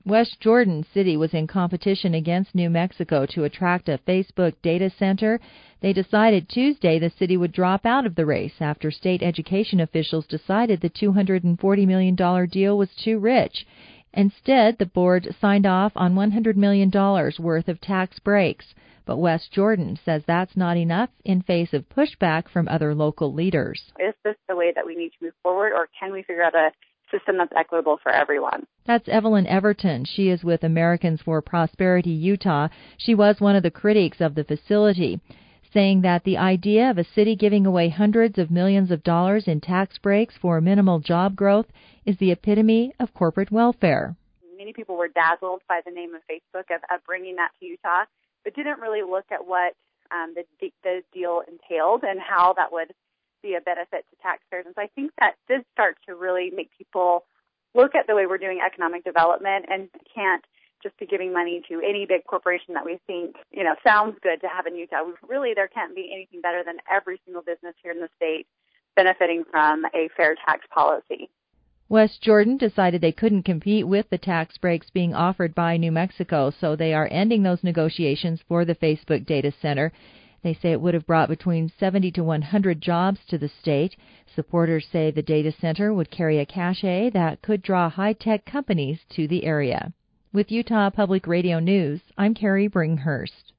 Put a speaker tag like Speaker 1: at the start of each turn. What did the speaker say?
Speaker 1: West Jordan City was in competition against New Mexico to attract a Facebook data center. They decided Tuesday the city would drop out of the race after state education officials decided the $240 million deal was too rich. Instead, the board signed off on $100 million worth of tax breaks. But West Jordan says that's not enough in face of pushback from other local leaders.
Speaker 2: Is this the way that we need to move forward, or can we figure out a system that's equitable for everyone?
Speaker 1: That's Evelyn Everton. She is with Americans for Prosperity Utah. She was one of the critics of the facility, saying that the idea of a city giving away hundreds of millions of dollars in tax breaks for minimal job growth is the epitome of corporate welfare.
Speaker 2: Many people were dazzled by the name of Facebook of bringing that to Utah, but didn't really look at what the deal entailed and how that would be a benefit to taxpayers. And so I think that this starts to really make people look at the way we're doing economic development and can't just be giving money to any big corporation that we think, sounds good to have in Utah. Really, there can't be anything better than every single business here in the state benefiting from a fair tax policy.
Speaker 1: West Jordan decided they couldn't compete with the tax breaks being offered by New Mexico, so they are ending those negotiations for the Facebook data center. They say it would have brought between 70 to 100 jobs to the state. Supporters say the data center would carry a cachet that could draw high-tech companies to the area. With Utah Public Radio News, I'm Carrie Bringhurst.